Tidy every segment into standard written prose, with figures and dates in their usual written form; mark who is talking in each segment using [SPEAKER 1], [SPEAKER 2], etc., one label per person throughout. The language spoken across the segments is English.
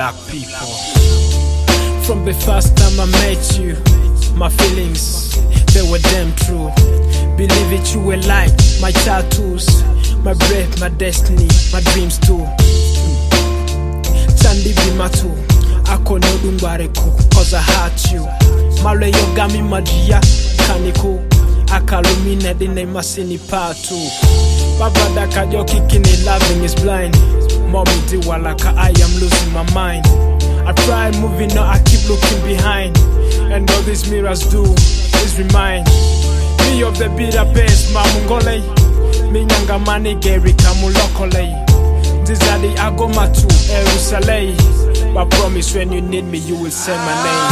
[SPEAKER 1] black people. From the first time I met you, my feelings, they were damn true. Believe it, you were like my tattoos, my breath, my destiny, my dreams too. Chandi bimatu, ako no dumbareku, cause I hurt you. Male yogami magia, kaniku, akalumine dine masini patu. Baba daka yo kicking it, loving is blind. Mommy diwalaka, I am losing my mind. I try moving, now I keep looking behind. And all these mirrors do is remind me of the bitter best, mamungole. Me nyanga mani geri kamulokole. Dizadi agomatu Jerusalem. But promise when you need me, you will say my name.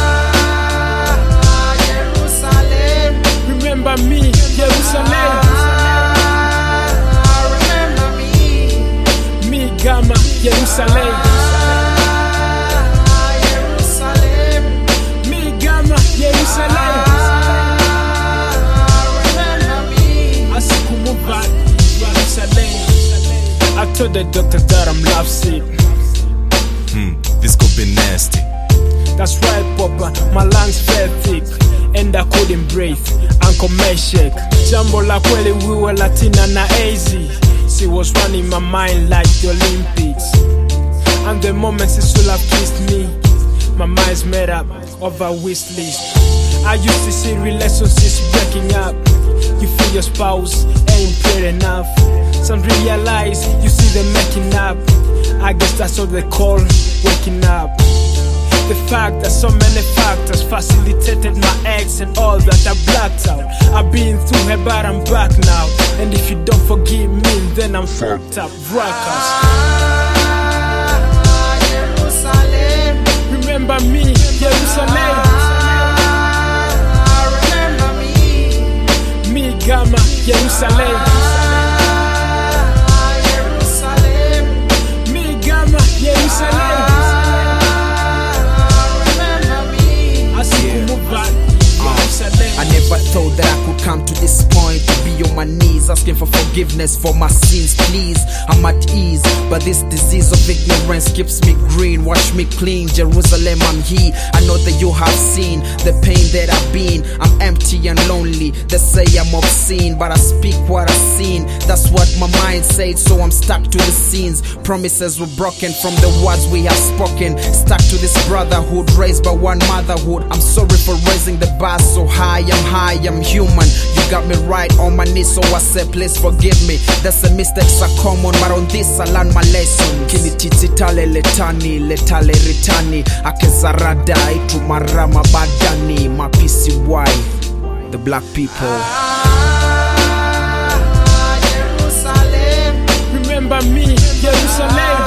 [SPEAKER 1] Jerusalem. Remember me, Jerusalem. Remember me. Me Gama, Jerusalem. Jerusalem. Remember me. I told the doctor that I'm love sick.
[SPEAKER 2] This could be nasty.
[SPEAKER 1] That's right, Papa. My lungs felt thick and I couldn't breathe. Uncle Meshek, Jambo la kweli, we were Latina na AZ. She was running my mind like the Olympics. And the moment she should have kissed me, my mind's made up of a wish list. I used to see relationships breaking up. You feel your spouse ain't pure enough. Some realize you see them making up. I guess that's all they call waking up. The fact that so many factors facilitated my ex and all that I blacked out. I've been through her but I'm back now. And if you don't forgive me, then I'm fucked up. Rockers. Remember me, Jerusalem. Remember me. Me Gama, Jerusalem. Jerusalem. Me Gama, Jerusalem. Remember me. I see you move back, Jerusalem.
[SPEAKER 3] I never thought that I could come to this point, to be on my knees asking for forgiveness for my sins, please. I'm at ease, but this disease of ignorance keeps me green, wash me clean. Jerusalem, I'm here. I know that you have seen the pain that I've been. I'm empty and lonely. They say I'm obscene, but I speak what I've seen. That's what my mind said, so I'm stuck to the scenes. Promises were broken from the words we have spoken. Stuck to this brotherhood raised by one motherhood. I'm sorry for raising the bar so high. I'm high, I'm human. You got me right on my knees, so I say please forgive me. That's the mistakes are common, but on this I learn my lesson. Kinitititale letani, letale ritani. Akezarada itumarama badani. Mapisi why the black people.
[SPEAKER 1] Jerusalem. Remember me, Jerusalem.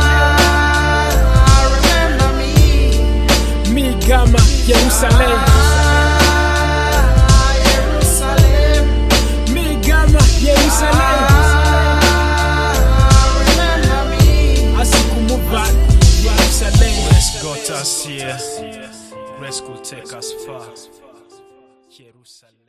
[SPEAKER 1] Remember me. Me Gama, Jerusalem. Jerusalem. Remember me. I see you move back, Jerusalem. Grace got us here. Grace could take us far. Jerusalem.